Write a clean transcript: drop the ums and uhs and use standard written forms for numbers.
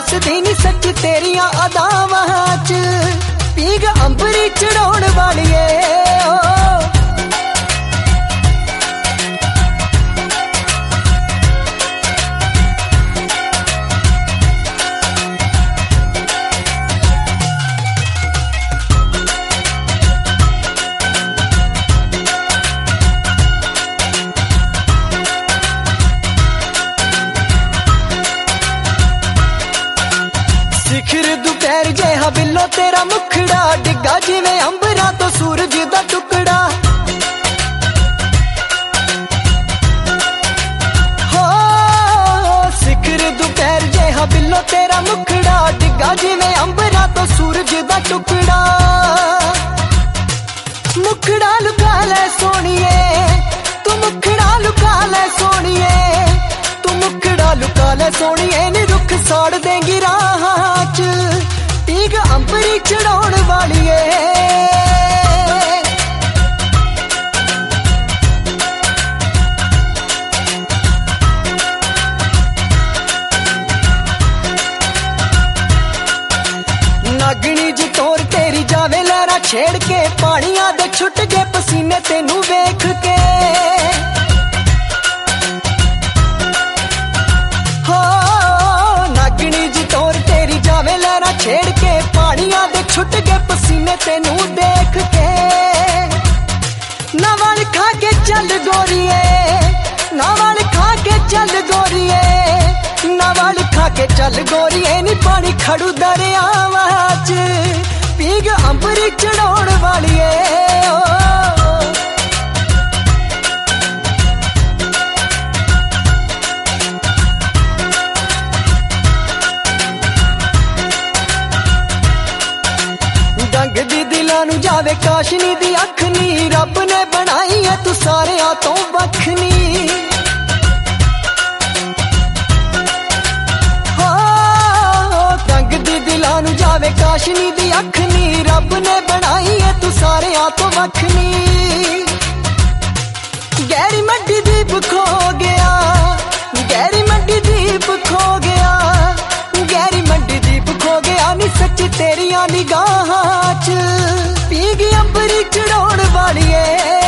वसदी नी सच तेरिया अदावां च, पीग अंबरी चढ़ाउण वालिए ओ। शिखर दोपहर जिहा बिल्लो तेरा मुखड़ा, डिग्गा जिवें अंबरां तो सूरज दा टुकड़ा। हो शिखर दोपहर जिहा बिल्लो तेरा मुखड़ा, डिग्गा जिवें अंबरां तो सूरज दा टुकड़ा। मुखड़ा लुका ले सोनिए, तू मुखड़ा लुका ले सोनिए, तू मुखड़ा लुका ले सोनिए, नी रुख साड़ देंगी राह च, पीग अंबरी चढ़ाउण वालिए। नागनी जी तोर तेरी जावे लहरा छेड़ के, पानिया दे छुट गए पसीने तेनू वेख के। हो नागनी जी तोर तेरी जावे लहरा छेड़ के, पानिया दे छुट गए पसीने तेनू देख के। नावल खा के चल गोरिए, नावल खा के चल गोरिए, नावल खा के चल गोरिए, नी पानी खड़ू दरियावां च, पीग अंबरी चढ़ाउण वालिए ओ। डंग दी दिलां नू जावे काशनी दी अख नी, रब ने बनाई है तू सारियां तो बखनी। हो डंग दी दिलां नू जावे काशनी दी अख नी, रब ने बनाई है तू सारियां तो बखनी। गहरी मड्डी दीप खो गया, गहरी मड्डी दीप खो गया, गहरी मड्डी दीप खो गया, नी सच तेरिया निगाहां च, पीग अंबरी चढ़ाउण वालिए।